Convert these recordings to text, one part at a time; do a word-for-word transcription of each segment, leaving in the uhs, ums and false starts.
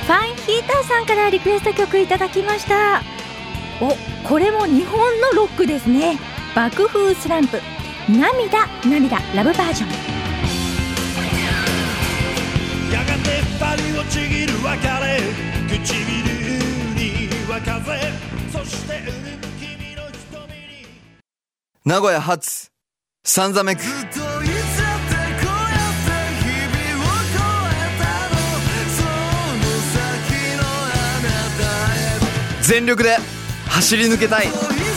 ファンヒーターさんからリクエスト曲いただきました。お、これも日本のロックですね。爆風スランプ、涙涙ラブバージョン。 やがて二人をちぎる別れ、唇には風、そして潤む君の瞳に。 名古屋発サンザメク。全力で走り抜けたい。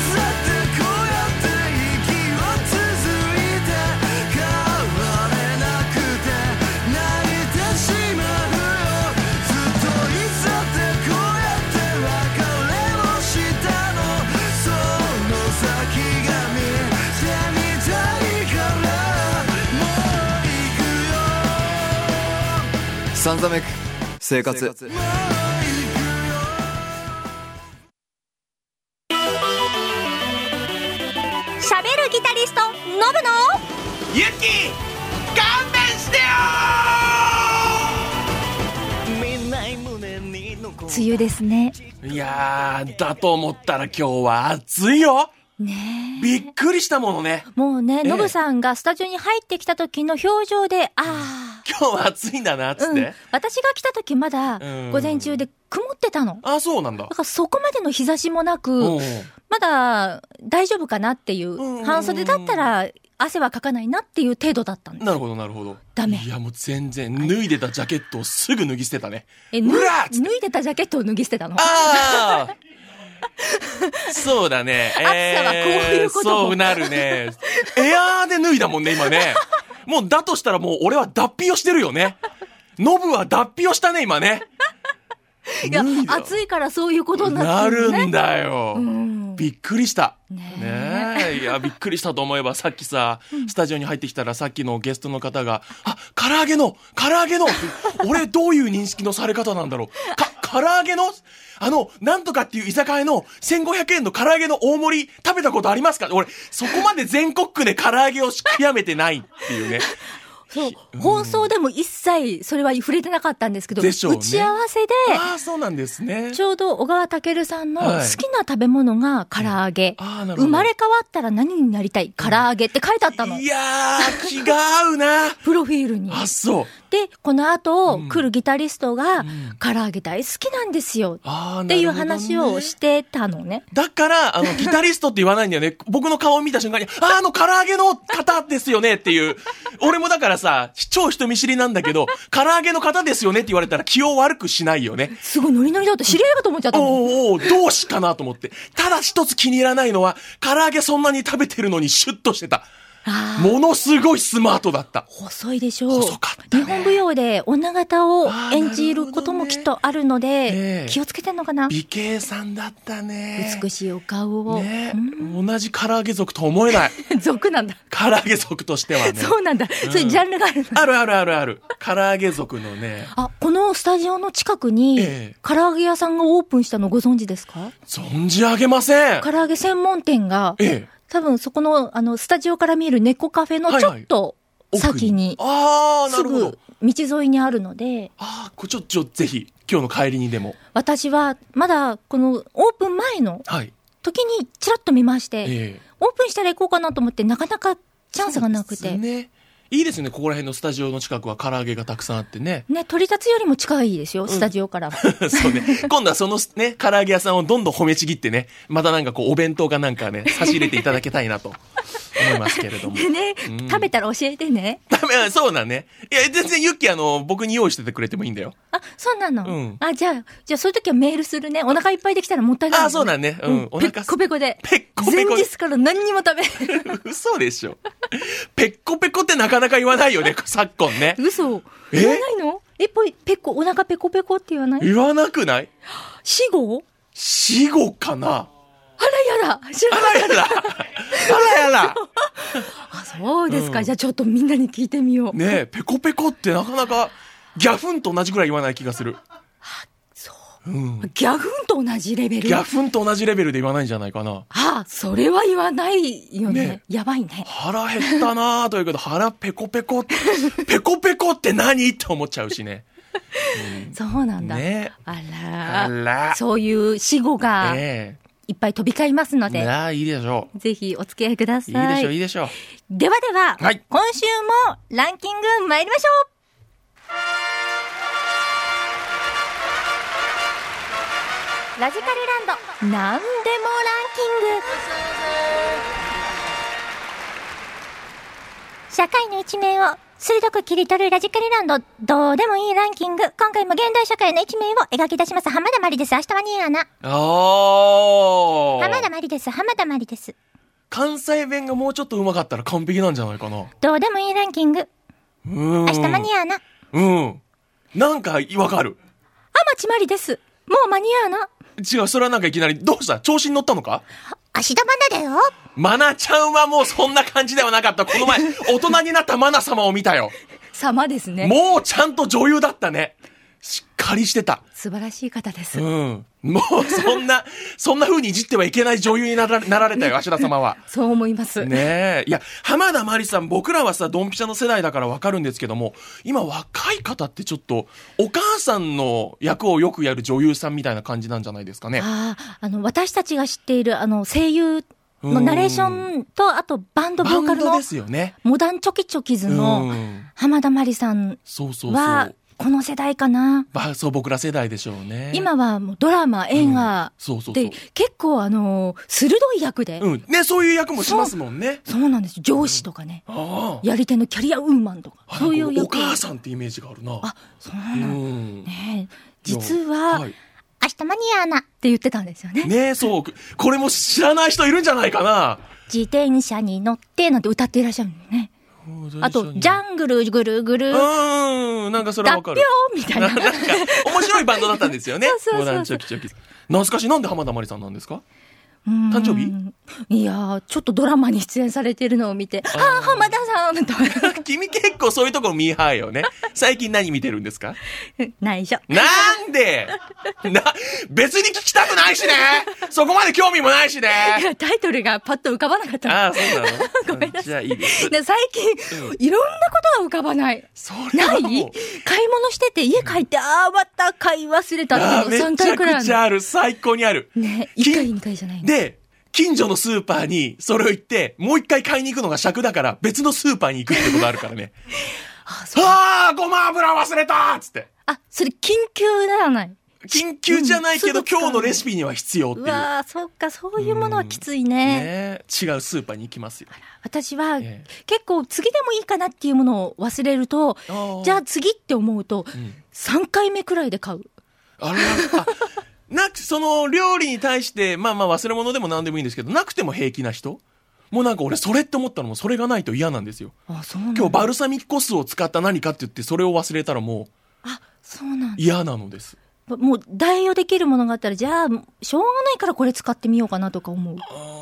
サンザメク生活。 しゃべるギタリストノブのユキ勘弁してよ。 梅雨ですね。 いやー、だと思ったら今日は暑いよ。 ねえ、 びっくりしたものね。 もうね、 ええノブさんがスタジオに入ってきた時の表情で、ああ、 今日は暑いんだなっつって、 うん、私が来た時まだうん午前中で曇ってたの。 あ、そうなんだ。 だからそこまでの日差しもなく、 うんまだ大丈夫かなっていう、 うん半袖だったら汗はかかないなっていう程度だったんです。 なるほどなるほど。 ダメ。 いやもう全然脱いでたジャケットをすぐ脱ぎ捨てたね。 え、脱うわっつって脱いでたジャケットを脱ぎ捨てたの？ ああそうだね。 暑さはこういうこともそうなるね。エアーで脱いだもんね今ね。もうだとしたらもう俺は脱皮をしてるよね。ノブは脱皮をしたね今ね。 いや、 脱いだ暑いからそういうことにななってるね。 るんだよ、 うん、 びっくりしたねえねえ。いやびっくりしたと思えばさっきさ、スタジオに入ってきたらさっきのゲストの方があ、唐揚げの唐揚げのって俺どういう認識のされ方なんだろう。か唐揚げのあのなんとかっていう居酒屋のせんごひゃくえんの唐揚げの大盛り食べたことありますか。俺そこまで全国区で唐揚げを極めてないっていうね。 そう、放送でも一切それは触れてなかったんですけど、 でしょうね打ち合わせで、 ああそうなんですね。 ちょうど小川健さんの好はいきな食べ物が唐揚げ、 ああなるほど。 生まれ変わったら何になりたい、唐揚げって書いてあったの。 いやー気が合うな。 プロフィールに。 あ、そう。 で、この後、 うん来るギタリストが、 ん唐揚げ大好きなんですよ。 あーっていうなるほどね話をしてたのね。 だから、あの、ギタリストって言わないんだよね。僕の顔を見た瞬間に、あ、あの、唐揚げの方ですよねっていう。俺もだからさ、超人見知りなんだけど、唐揚げの方ですよねって言われたら気を悪くしないよね。 すごいノリノリだと知り合いかと思っちゃったの。 おーおー、どうしかなと思って。ただ一つ気に入らないのは、唐揚げそんなに食べてるのにシュッとしてた。 あものすごいスマートだった。 細いでしょう。 細かったね日本舞踊で女形をあー演じることもきっとあるので、 ええ気をつけてんのかな。 美形さんだったね。 美しいお顔を。 ね、 う同じ唐揚げ族と思えない。 ん、族なんだ。 唐揚げ族としてはね。 そうなんだ。そういうジャンルがあるの。 あるあるあるある。唐揚げ族のね。 あ、このスタジオの近くに、 ええ唐揚げ屋さんがオープンしたのご存知ですか？ 存じ上げません。 唐揚げ専門店が、 ええ。 多分そこの、あの、スタジオから見える猫カフェのちょっと先に、 ああ、なするほど。 ぐ道沿いにあるので、 ああ、これちょ、ちょ、ぜひ、今日の帰りにでも。 私はまだこのオープン前のはい。 時にちらっと見まして、 ええ。 オープンしたら行こうかなと思ってなかなかチャンスがなくて。 そうですね。いいですね。ここら辺のスタジオの近くは唐揚げがたくさんあってね。 ね、取り立つよりも近いですよ、スタジオからは。 そうね。今度はそのね、唐揚げ屋さんをどんどん褒めちぎってね、またなんかこう、お弁当かなんかね、差し入れていただけたいなと思いますけれども。 でね、 うん食べたら教えてね。 ダメ、そうだね。いや、全然ユッキーあの、僕に用意しててくれてもいいんだよ。 あ、そうなの。 うんあ、じゃあ、じゃあそういう時はメールするね。お腹いっぱいできたらもったいない、 あ、そうだね。うん。お腹ペッコペコで。 ペッコペコで前日から何にも食べる。 嘘でしょ。ペッコペコってなかなか言わないよね、昨今ね。 嘘。 え言わないの？え、ぽい、ペコ、お腹ペコペコって言わない？ 言わなくない？ 死後？ 死後かな？ あらやだ。知らあない。 らやだ。あらやだ。 あ、そうですか、 うんじゃあちょっとみんなに聞いてみよう。 ねえ、ペコペコってなかなか、ギャフンと同じぐらい言わない気がする。 そう。 うん。 ギャフンと同じレベル。 ギャフンと同じレベルで言わないんじゃないかな。 あ、それは言わないよね。 ねやばいね。 腹減ったなぁというけど、腹ペコペコって、ペコペコって何って思っちゃうしね。 うん、 そうなんだ。 ね、 あらあら、 そういう死語がえいっぱい飛び交いますのえ、 で、 いやいいでしょぜひお付き合いくださう。 い。 いいでしょう、いいでしょう。 ではでは、 はい、 今週もランキング参りましょう。ラジカルランドなんでもランキング。社会の一面を鋭く切り取るラジカルランドどうでもいいランキング。今回も現代社会の一面を描き出します。浜田まりです。明日はニーアナ。 ああ。 浜田まりです。浜田まりです。 関西弁がもうちょっと上手かったら完璧なんじゃないかな。 どうでもいいランキング。 うーん。 明日間に合うな。 うん。なんかわかる。 浜地まりです。もう間に合うな。 違う、それはなんかいきなり、どうした調子に乗ったのか。 明日まだだよ。 マナちゃんはもうそんな感じではなかった。この前、大人になったマナ様を見たよ。 様ですね。 もうちゃんと女優だったね。しっかりしてた。 素晴らしい方です。 うん。もうそんな、そんな風にいじってはいけない女優にならなられたよ、芦田様は。 そう思います。 ねえ。いや、浜田まりさん、僕らはさ、ドンピシャの世代だからわかるんですけども、今若い方ってちょっと、お母さんの役をよくやる女優さんみたいな感じなんじゃないですかね。 ああ、あの、私たちが知っている、あの、声優のナレーションと、あとバンドボーカルバンドのですよね。 モダンチョキチョキズの浜田まりさんそうそうそう。 は、この世代かな。 ばそう、僕ら世代でしょうね。 今はもうドラマ、映画そうそうそうで、結構あの、鋭い役で。 うん。ね、そういう役もしますもんね。 そうなんですよ。上司とかね。 ああ。 やり手のキャリアウーマンとか。そういう役。 お母さんってイメージがあるな。 あ、そうなんだ。 うんねえ実は、 はい明日間に合うなって言ってたんですよね。 ねえ、そう。これも知らない人いるんじゃないかな。 自転車に乗ってなんて歌っていらっしゃるのね。あと、ジャングルぐるぐる。 うーん、なんかそれはわかる。 脱皮みたいな。 なんか、面白いバンドだったんですよね。 そうそうそうそうモダンチョキチョキ。懐かしい。なんで浜田まりさんなんですか？誕生日？ いやー、ちょっとドラマに出演されてるのを見て、ああ、浜田さんとか。 君結構そういうところミーハーよね。最近何見てるんですか？ 内緒。 なんでな、別に聞きたくないしね。そこまで興味もないしね。 いや、タイトルがパッと浮かばなかったの。 ああ、そうなのごめんなさい。 じゃあいいです。 で最近、うん、いろんなことが浮かばない。 それはもうない買い物してて家帰って、ああ、また買い忘れたっていうのさんかいくらいある。 めちゃくちゃある。最高にある。 ね、いっかいにかいじゃないの。 で、近所のスーパーにそれを言って、もう一回買いに行くのが尺だから別のスーパーに行くってことあるからね。 あ、そう。 ああ、ごま油忘れたっつって。 あ、それ緊急ならない。 緊急じゃないけど、うん、今日のレシピには必要っていう。 うわー、そっか、そういうものはきついね。 ね、違うスーパーに行きますよ。 私は、ええ、結構次でもいいかなっていうものを忘れると、じゃあ次って思うと、うん、さんかいめくらいで買う。 あら、あなく、その料理に対して、まあまあ忘れ物でも何でもいいんですけど、なくても平気な人もうなんか俺それって思ったのもそれがないと嫌なんですよ。 あ、そうなんだ。 今日バルサミコ酢を使った何かって言ってそれを忘れたらもう、 あ、そうなんだ。 嫌なのです。 もう代用できるものがあったら、じゃあ、しょうがないからこれ使ってみようかなとか思う。う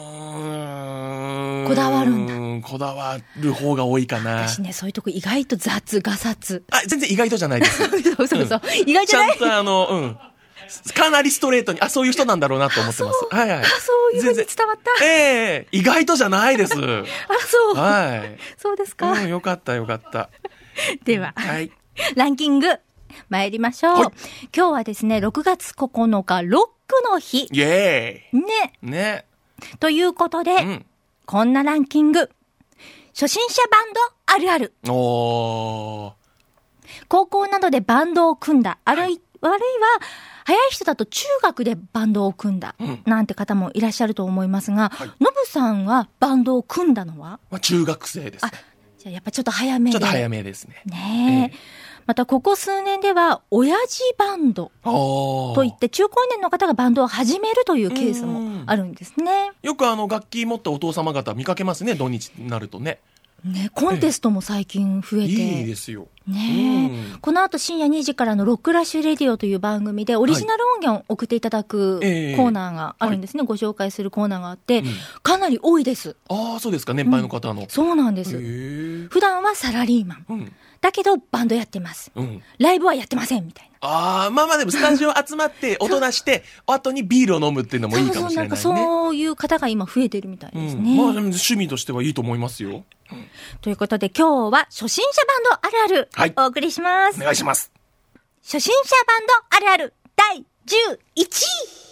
ーん。 こだわるんだ。こだわる方が多いかな。 私ね、そういうとこ意外と雑、ガサツ。 あ、全然意外とじゃないです。 そうそうそう。うん、意外じゃない？ ちゃんとあの、うん。かなりストレートに、あ、そういう人なんだろうなと思ってます。はいはい。 あ、そういうふうに伝わった。 ええー、意外とじゃないです。あ、 そう。 はい。 そうですか。 うん、よかったよかった。 では、 はい。 ランキング、参りましょう。はい、今日はですね、ろくがつここのか、ロックの日。 イェーイ。 ね。 ね。 ということで、うん、こんなランキング。初心者バンドあるある。 おー。 高校などでバンドを組んだ。あるい、はい、悪いは、早い人だと中学でバンドを組んだ、うん、なんて方もいらっしゃると思いますが、はい、ノブさんはバンドを組んだのは、 まあ、中学生です、ね。 あ、じゃあやっぱちょっと早めで。 ちょっと早めですね。 ねえ。ええ、またここ数年では、親父バンドといって中高年の方がバンドを始めるというケースもあるんですね。 よくあの楽器持ったお父様方見かけますね、土日になるとね。 ね、コンテストも最近増えて。 いいですよ。 ねえ、うん。この後深夜にじからのロックラッシュレディオという番組でオリジナル音源を送っていただくコーナーがあるんですね。はい、ご紹介するコーナーがあって、うん、かなり多いです。 ああ、そうですか、年配の方の。うん、 そうなんです。普段はサラリーマン。うん、だけどバンドやってます。うん、ライブはやってませんみたいな。 ああ、まあまあでもスタジオ集まって音出して、後にビールを飲むっていうのもいいかもしれないね。 そうそう、なんかそういう方が今増えてるみたいですね。 うん、まあでも趣味としてはいいと思いますよ。 うん、ということで今日は初心者バンドあるある、はい、お送りします。 お願いします。 初心者バンドあるあるだいじゅういちい。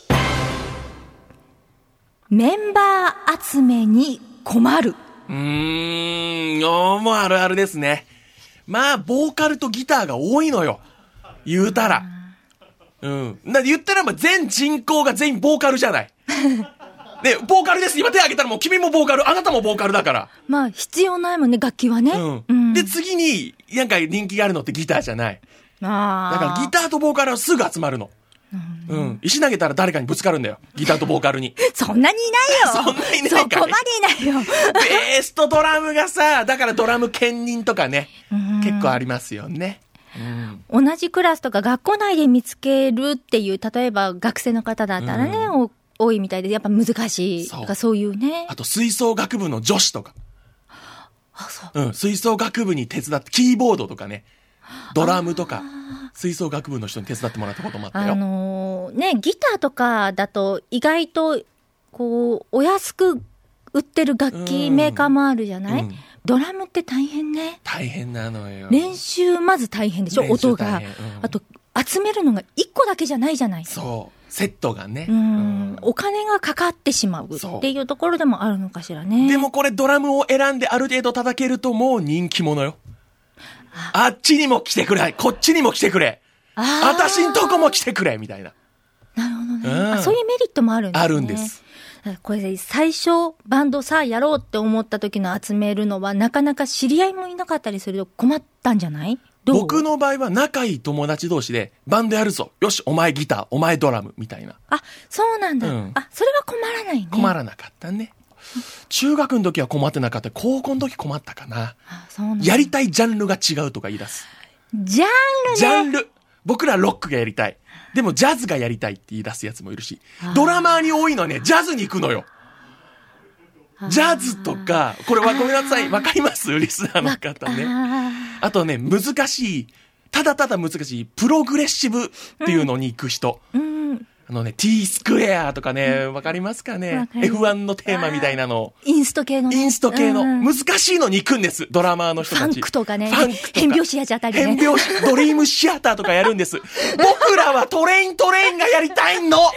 メンバー集めに困る。 うーん、おーもうあるあるですね。まあ、ボーカルとギターが多いのよ。言うたら。うん。だ言ったら、まあ、全人口が全員ボーカルじゃない。ね、ボーカルです。今手挙げたらもう君もボーカル、あなたもボーカルだから。 まあ、必要ないもんね、楽器はね。 うん。 うん、 で、次に、なんか人気があるのってギターじゃない。 あだからギターとボーカルはすぐ集まるの。うん、うん。石投げたら誰かにぶつかるんだよ。ギターとボーカルに。 そんなにいないよ。 そんなにいないかい。 そこまでいないよ。 ベースとドラムがさ、だからドラム兼任とかね、結構ありますよね。 うん、同じクラスとか学校内で見つけるっていう、例えば学生の方だったらね、うん、多いみたいで、やっぱ難しいとかそういうね。 あと吹奏楽部の女子とか。 あ、そう。 うん、吹奏楽部に手伝って、キーボードとかね、ドラムとか、吹奏楽部の人に手伝ってもらったこともあったよ。 あのー、ね、ギターとかだと意外と、こう、お安く売ってる楽器メーカーもあるじゃない、うん、ドラムって大変ね。 大変なのよ。 練習まず大変でしょ、音が、うん、あと集めるのがいっこだけじゃないじゃない。 そうセットがね、 うん、うん、お金がかかってしまうっていうところでもあるのかしらね。 でもこれドラムを選んである程度叩けるともう人気者よ。あっちにも来てくれ、こっちにも来てくれ、あたしんとこも来てくれみたいな。 なるほどね、うん、あ、そういうメリットもあるんですね。 あるんです。 これ最初バンドさあやろうって思った時の集めるのはなかなか知り合いもいなかったりすると困ったんじゃない？どう？ 僕の場合は仲いい友達同士でバンドやるぞ、よしお前ギターお前ドラムみたいな。 あ、そうなんだ、うん、あ、それは困らないね。 困らなかったね。中学の時は困ってなかった。高校の時困ったかな。 あ、そうなんだ。 やりたいジャンルが違うとか言い出す。 ジャンルね。 ジャンル。僕らロックがやりたい。でもジャズがやりたいって言い出すやつもいるし、ドラマーに多いのはね、ジャズに行くのよ。ジャズとか、これはごめんなさい、わかりますリスナーの方ね。あとね、難しい、ただただ難しい、プログレッシブっていうのに行く人。うんうん、あのね、T スクエアとかね、わかりますかね、エフワン のテーマみたいなの。 インスト系の、ね。 インスト系の、難しいのに行くんです、ドラマーの人たち。 ファンクとかね。 ファンクとか。 変拍子やちゃったりね。 変拍子、ドリームシアターとかやるんです。僕らはトレイントレインがやりたいのって。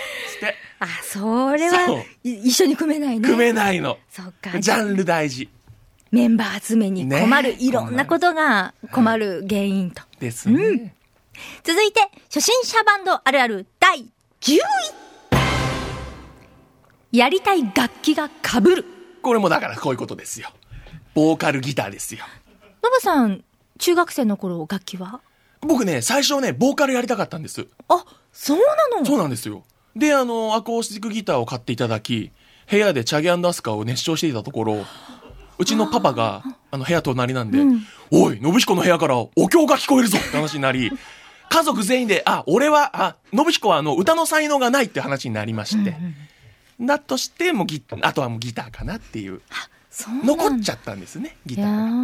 あ、それは一緒に組めないね。 組めないの。 そっか。 ジャンル大事。 メンバー集めに困る、ね、いろんなことが困る原因と。 ですね、うん。 続いて、初心者バンドあるあるだいじゅうい。やりたい楽器が被る。 これもだからこういうことですよ。ボーカルギターですよ。 ノブさん、中学生の頃楽器は？ 僕ね、最初ね、ボーカルやりたかったんです。 あ、そうなの？ そうなんですよ。で、あの、アコースティックギターを買っていただき、部屋でチャゲ&アスカを熱唱していたところ、うちのパパが、あの、部屋隣なんで、うん、おい、信彦の部屋からお経が聞こえるぞって話になり、家族全員で、あ、俺は、あ、信彦はあの、歌の才能がないって話になりまして、うんうん、だとして、もうギあとはもうギターかなっていう、 そう残っちゃったんですね、ギターが。うん、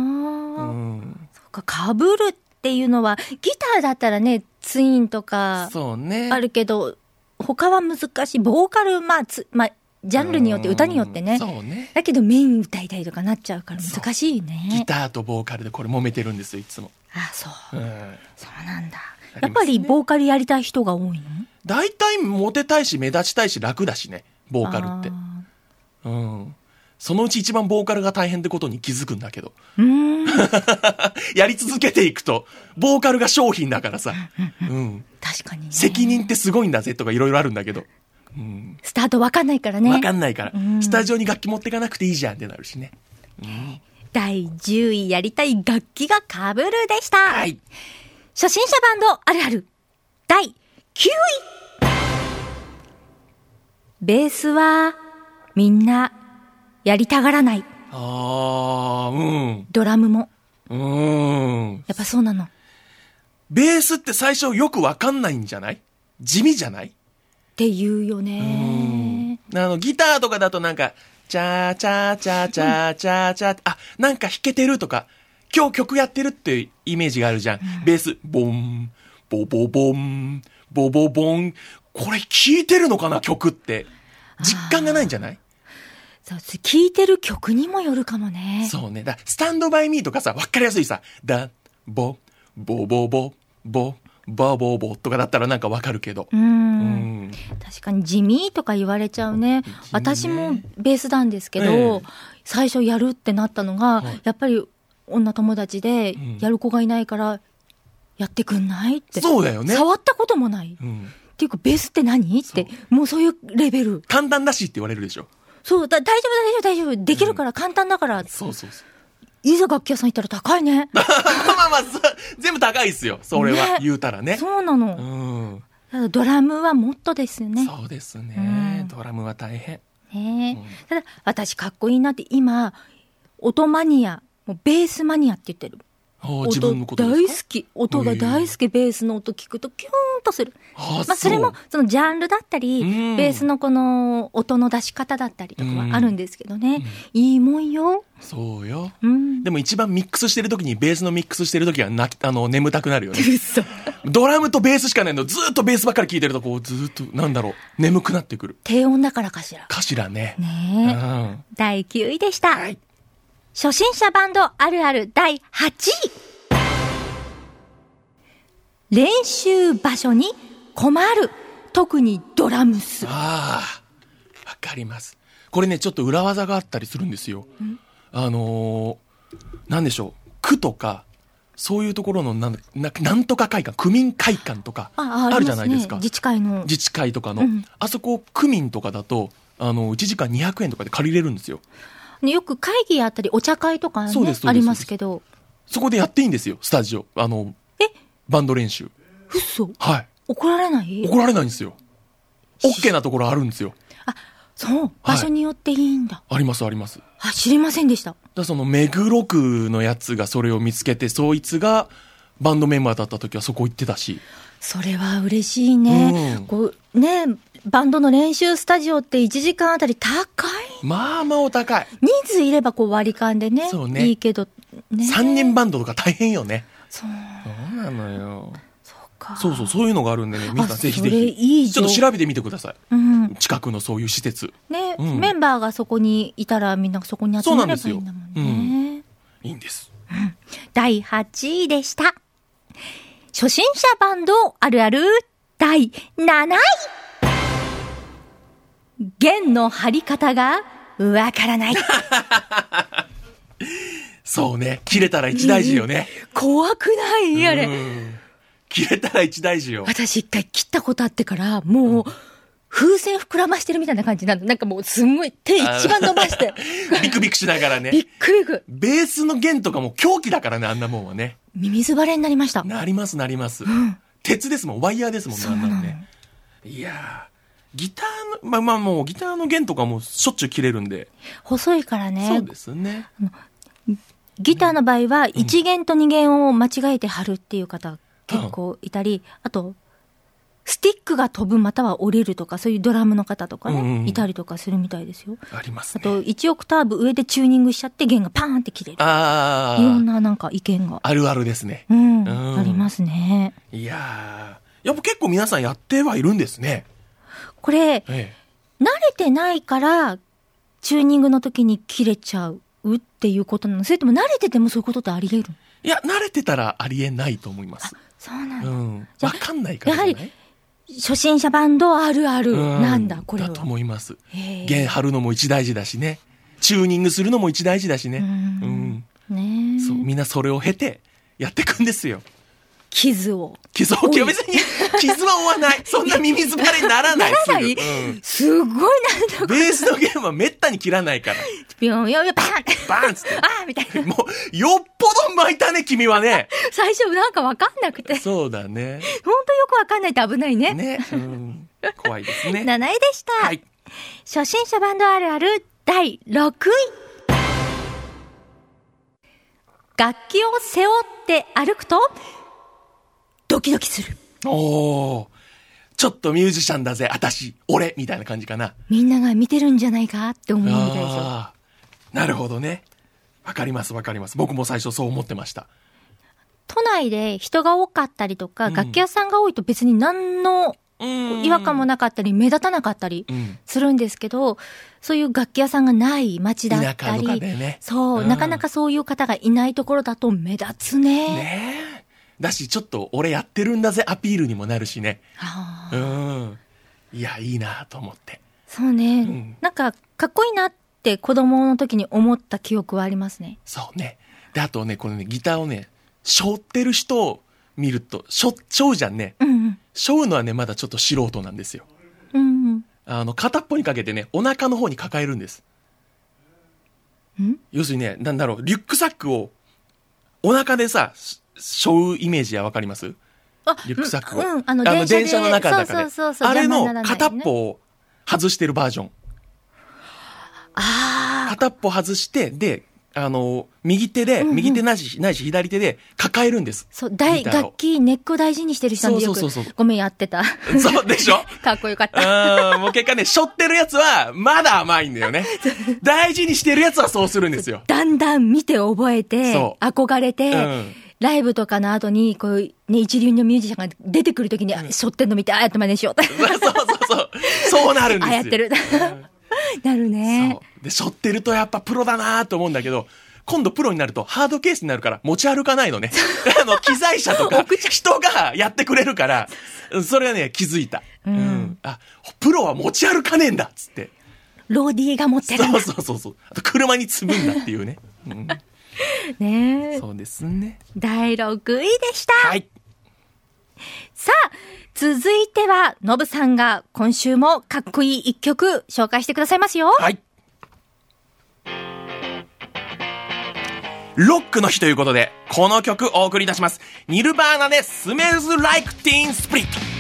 そうか、被るっていうのは、ギターだったらね、ツインとか、 そうね。 あるけど、他は難しい。ボーカル、まあ、つ、まあ、ジャンルによって、歌によってね。 そうね。 だけどメイン歌いたいとかなっちゃうから難しいね。 ギターとボーカルでこれ揉めてるんですよ、いつも。 あ、そう。 うん、 そうなんだ。やっぱりボーカルやりたい人が多いの？ 大体モテたいし、目立ちたいし、楽だしね、ボーカルって。うん。そのうち一番ボーカルが大変ってことに気づくんだけど。 うーんやり続けていくと、ボーカルが商品だからさ。うん。 確かにね。 責任ってすごいんだぜとかいろいろあるんだけど。うん、 スタートわかんないからね。 わかんないから、うん。スタジオに楽器持っていかなくていいじゃんってなるしね。うん、 だいじゅうい、やりたい楽器が被るでした。 はい。 初心者バンドあるある。だいきゅうい。ベースは、みんな、やりたがらない。 ああ、うん。 ドラムも。 うん。 やっぱそうなの。 ベースって最初よくわかんないんじゃない？地味じゃない？ って言うよね。 うん。あの、ギターとかだとなんか、チャーチャーチャーチャーチャーチャー、あ、なんか弾けてるとか、今日曲やってるっていうイメージがあるじゃん。うん、ベース、ボン、ボボボン、ボボボン。これ聴いてるのかな曲って。実感がないんじゃない？ そう、聴いてる曲にもよるかもね。 そうね。だスタンドバイミーとかさ、わかりやすいさ、ダ、ボ、ボボボ、ボ、 バーボーボーとかだったらなんかわかるけど。 うん。 うん。 確かに地味とか言われちゃうね。私もベースなんですけど、ええ、最初やるってなったのが、はい、やっぱり女友達でやる子がいないからやってくんないって。 そうだよね。 触ったこともない。うん、っていうかベースって何って、もうそういうレベル。 簡単だしって言われるでしょ。 そう、だ大丈夫大丈夫大丈夫。できるから簡単だから。うん、 そうそうそう。 いざ楽器屋さん行ったら高いね。 まあまあ、全部高いっすよ。それは、ね、言うたらね。 そうなの。うん。ただドラムはもっとですよね。 そうですね。うん、ドラムは大変。 ねえ、うん。ただ、私かっこいいなって今、音マニア、もうベースマニアって言ってる。 自分のことですか？ 大好き。音が大好き。ベースの音聞くとキューンとする。あ、まあ、それもそのジャンルだったり、ベースのこの音の出し方だったりとかはあるんですけどね。いいもんよ。 そうよ。うん、でも一番ミックスしてる時に、ベースのミックスしてる時はなあの眠たくなるよね。ドラムとベースしかないの。ずっとベースばっかり聴いてると、こうずっとなんだろう、眠くなってくる。 低音だからかしら。 かしらね。 ねえ。うん、だいきゅういでした。はい、初心者バンドあるあるだいはちい。練習場所に困る。特にドラムス。 ああ、わかります。これね、ちょっと裏技があったりするんですよ。あのー、なんでしょう。区とか、そういうところのなん、な、なんとか会館、区民会館とか、あ、あるじゃないですか。 自治会の。 自治会とかの。うん、あそこ、区民とかだと、あの、いちじかんにひゃくえんとかで借りれるんですよ。 よく会議やったり、お茶会とかね、ありますけど。 そこでやっていいんですよ、スタジオ。あの、えバンド練習。 嘘？ はい。 怒られない？ 怒られないんですよ。OK なところあるんですよ。 あ、そう。場所によっていいんだ。 はい、ありますあります。 あ、知りませんでした。 だその目黒区のやつがそれを見つけて、そいつがバンドメンバーだった時はそこ行ってたし。 それは嬉しいね。うん、こうね、バンドの練習スタジオっていちじかんあたり高い。 まあまあお高い。 人数いればこう割り勘でね。そうね。いいけど、 ね。さんにんバンドとか大変よね。 そう。 そうなのよ。 かそうそう、そういうのがあるんでね、皆さんぜひぜひいいちょっと調べてみてください、うん、近くのそういう施設ね、うん、メンバーがそこにいたらみんなそこに集まればいいんだもんね。そうなんですよ、うん、 いいんです、 うん、だいはちいでした。初心者バンドあるあるだいなない。弦の張り方がわからないそうね、切れたら一大事よね、 うん、怖くないあれ、うん切れたら一大事よ。 私一回切ったことあってから、もう、風船膨らましてるみたいな感じなの。なんかもうすんごい手一番伸ばして。 ビクビクしながらね。 ビックビク。 ベースの弦とかも凶器だからね、あんなもんはね。 ミミズバレになりました。 なりますなります。うん、鉄ですもん、ワイヤーですもんね、あんなのね。いやー、ギターの、まあまあもうギターの弦とかもしょっちゅう切れるんで。 細いからね。 そうですね。 ギターの場合は、いち弦とに弦を間違えて貼るっていう方、結構いたり、うん、あとスティックが飛ぶまたは折れるとか、そういうドラムの方とかね、うんうん、いたりとかするみたいですよ。 ありますね。 あといちオクターブ上でチューニングしちゃって弦がパーンって切れる。ああ、いろんななんか意見があるあるですね。 うん、うん、ありますね。 いやー、やっぱ結構皆さんやってはいるんですね。 これ、ええ、慣れてないからチューニングの時に切れちゃうっていうことなの？それとも慣れててもそういうことってあり得る？ いや、慣れてたらありえないと思います。 そうなんだ。 うん。わかんないからじゃない。やはり、初心者バンドあるあるなんだ、これは。 だと思います。弦張るのも一大事だしね。チューニングするのも一大事だしね。うん。 うん、ねそう、みんなそれを経てやっていくんですよ。 傷を。 傷を、いや別に、傷は負わない。そんなミミズバレにならない。 ならない、うん、すごいなんだ。 ベースの弦はめったに切らないから。 ビヨンヨンヨンバーンバーンつって。 あーみたいな。 もう、よっぽど巻いたね、君はね。 最初なんかわかんなくて。 そうだね。 ほんとよくわかんないと危ないね。 ね。うん。怖いですね。 なないでした。はい。初心者バンドあるあるだいろくい。楽器を背負って歩くと、ドキドキする。 おー。ちょっとミュージシャンだぜ、私、俺、みたいな感じかな。 みんなが見てるんじゃないかって思うみたいですよ。 あー、なるほどね。わかりますわかります。僕も最初そう思ってました。 都内で人が多かったりとか、うん、楽器屋さんが多いと別に何の違和感もなかったり目立たなかったりするんですけど、うん、そういう楽器屋さんがない街だったり、 田舎とかでね、 そう、うん、なかなかそういう方がいないところだと目立つね。 ねえ。 だし、ちょっと俺やってるんだぜアピールにもなるしね。 あうん。いや、いいなと思って。 そうね、 うん、 なんか、かっこいいなって子供の時に思った記憶はありますね。 そうね。で、あとね、このね、ギターをね、背負ってる人を見ると、背負、背負うじゃんね。 うんうん。 背負うのはね、まだちょっと素人なんですよ。 うんうん。 あの、片っぽにかけてね、お腹の方に抱えるんです。 ん？ 要するにね、なんだろう、リュックサックを、お腹でさ、背負うイメージはわかります？ あ、 リュックサックを。 うん、あの、 あの電車の中だからね。 そうそうそうそう、 あれの邪魔にならないね片っぽを外してるバージョン。 ああ。 片っぽ外して、で、あの、右手で、 うんうん、 右手ないし、ないし左手で抱えるんです。 そう、大、楽器、ネックを大事にしてる人なんでよく、 そうそうそうそうごめん、やってた。 そうでしょかっこよかった。 うん、もう結果ね、背負ってるやつは、まだ甘いんだよね。大事にしてるやつはそうするんですよ。 だんだん見て覚えて、 そう憧れて、 うんライブとかの後に、こう、ね、一流のミュージシャンが出てくるときに、うん、背負ってんの見て、ああやって真似しよう。 そうそうそうそう。そうなるんですよ。 ああやってる。なるね。 そう。で、背負ってるとやっぱプロだなと思うんだけど、今度プロになるとハードケースになるから持ち歩かないのね。あの、機材車とか、人がやってくれるから、それはね、気づいた。 うん。うん、 あ、プロは持ち歩かねえんだっつって。 ローディーが持ってるんだ。 そうそうそうそう。あと車に積むんだっていうね。うんねえ。 そうですね。 だいろくいでした。 はい。 さあ、続いては、のぶさんが今週もかっこいい一曲紹介してくださいますよ。 はい。ロックの日ということで、この曲お送りいたします。ニルバーナでスメルズ・ライク・ティーン・スプリット。